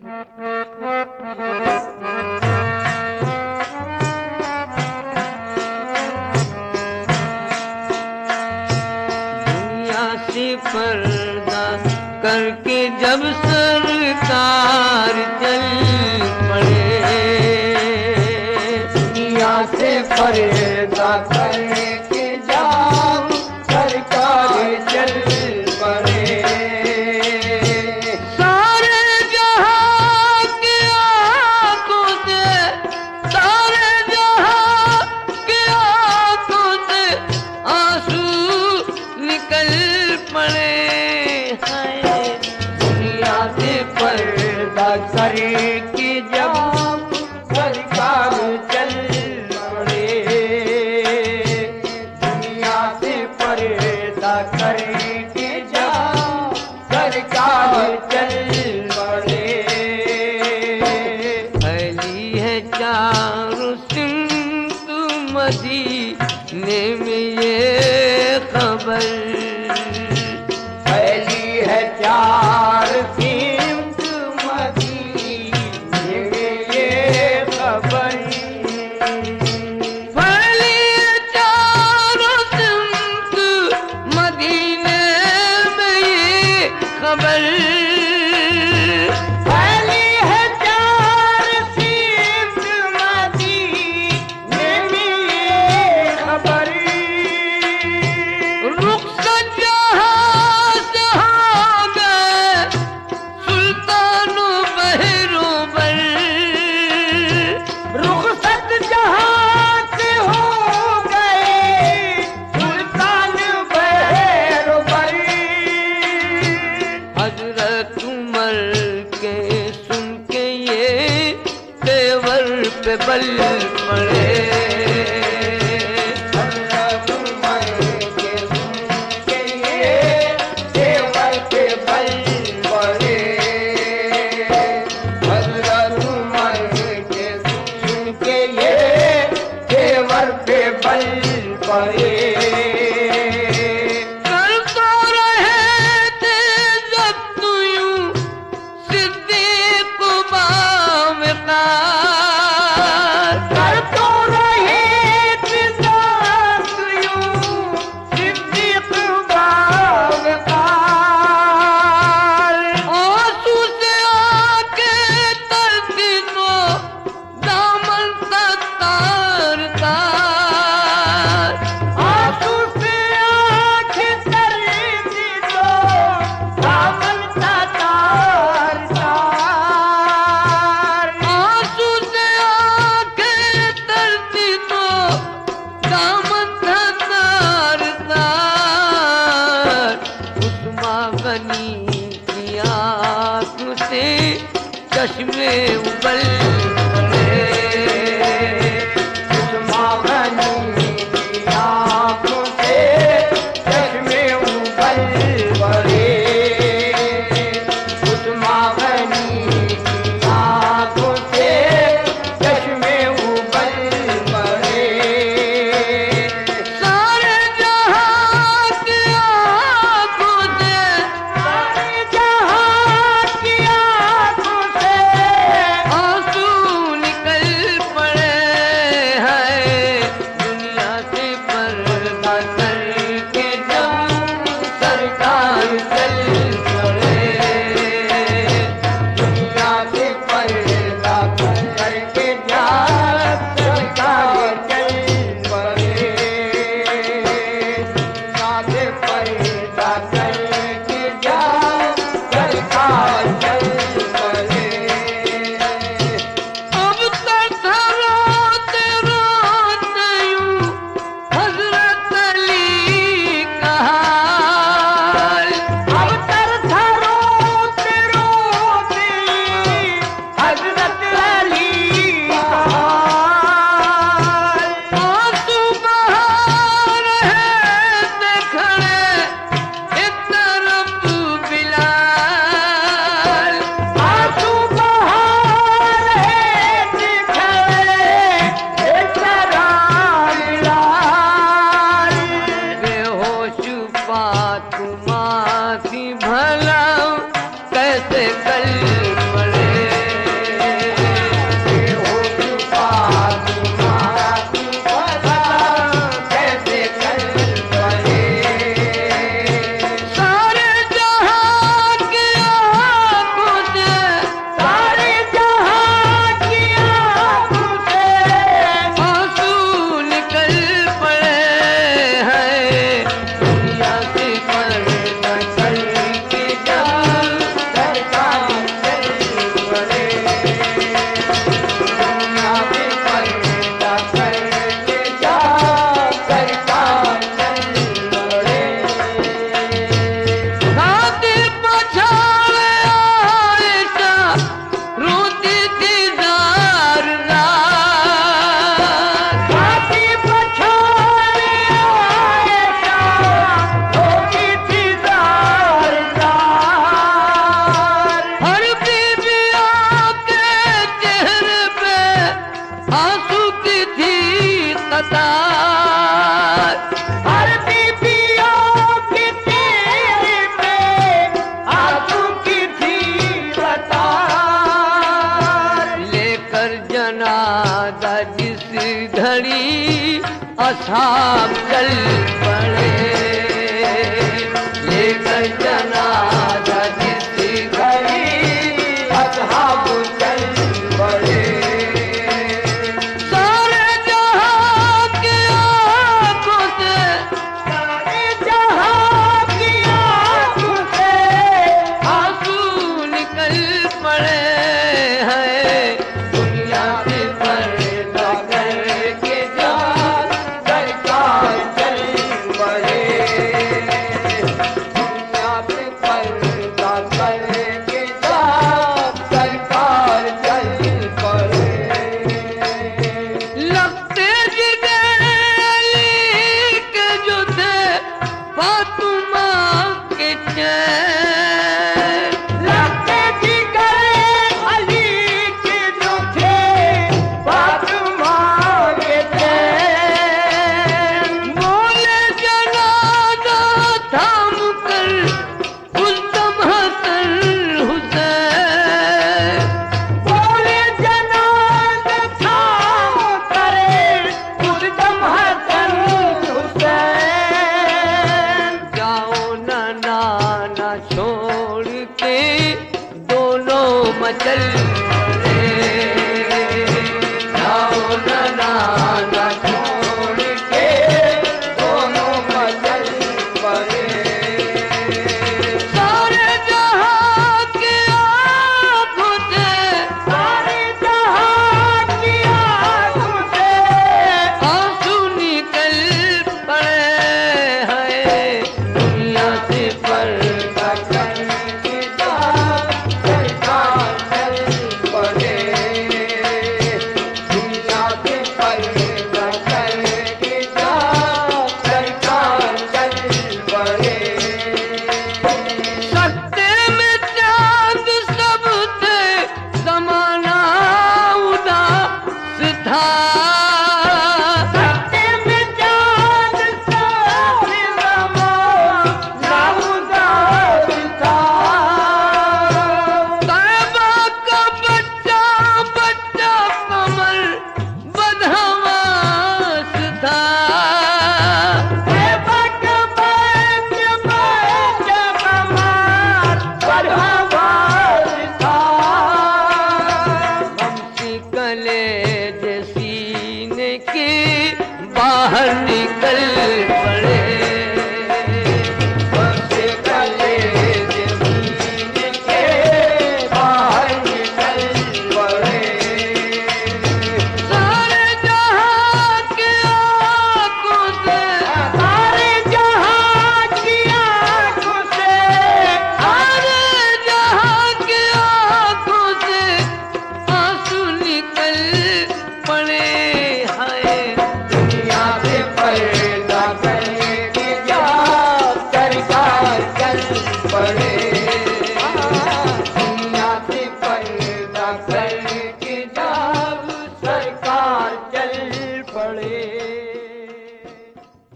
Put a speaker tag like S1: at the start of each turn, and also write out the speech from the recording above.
S1: दुनिया से पर्दा करके जब सरकार चल पड़े,
S2: दुनिया से पर्दा करके जब सरकार चल पड़े,
S1: सारे जहां की आंखों से, सारे जहां की आंखों से आंसू निकल पड़े। हाय
S2: दुनिया से पर्दा करके जब सरकार चल पड़े, दुनिया से पर्दा करके जब सरकार चल पड़े,
S1: फैली है चारों सिमत मदीने में ये खबर,
S2: फैली है चार सिमत मदीने में ये खबर,
S1: फैली है चारों सिमत मदीने में ये खबर,
S2: फैली है चार सिमत मदीने में ये खबर,
S1: रुखसत जहां से हो गए सुल्तान बहरोबर,
S2: रुखसत जहां से हो गए सुल्तान बहरोबर,
S1: हजरत उमर के सुन के ये तेवर पे बल पड़े,
S2: हज़रत उमर के सुन के ये तेवर पे बल पड़े, हज़रत उमर के सुन के ये तेवर पे बल पड़े,
S1: कर तो रहे थे जब यूं सिद्दीक बावकार,
S2: कर तो रहे थे साथ यूं सिद्दीक बावकार,
S1: आंसू से आंखें तरती तो दामन सा तार तार,
S2: आंसू से आँखें तरती तो दामन सा तार तार,
S1: आंसू से आंखें तरती तो दामन था तार तार, उस्मान गनी की आंख से चश्मे उबल पड़े,
S2: उस्मान गनी की आँखों से चश्मे उबल पड़े, उस्मान गनी की आँखों से चश्मे उबल पड़े,
S1: सारे जहां की आंखों से,
S2: सारे जहां की आँखों से
S1: आंसू असहाब चल पड़े, लेकर जनाजा जिस
S2: घड़ी असहाब चल पड़े।
S1: सारे जहां की आंखों से,
S2: सारे जहां की आंखों से
S1: आंसू निकल पड़े हैं।
S2: दुनिया से पर्दा करके जान सरकार चल पड़े। दुनिया से पर्दा करके जान सरकार चल पड़े।
S1: लगते जिगर अली के जो थे फातिमा के चैन,
S2: लगते जिगर अली के जो थे फातिमा के चैन।
S1: बोले जनाजा थाम कर उस हसन हुसैन,
S2: बोले जनाज़ थाम करे उस दम हसन हुसैन।
S1: जाओ ना नाना छोड़ के दोनों मचल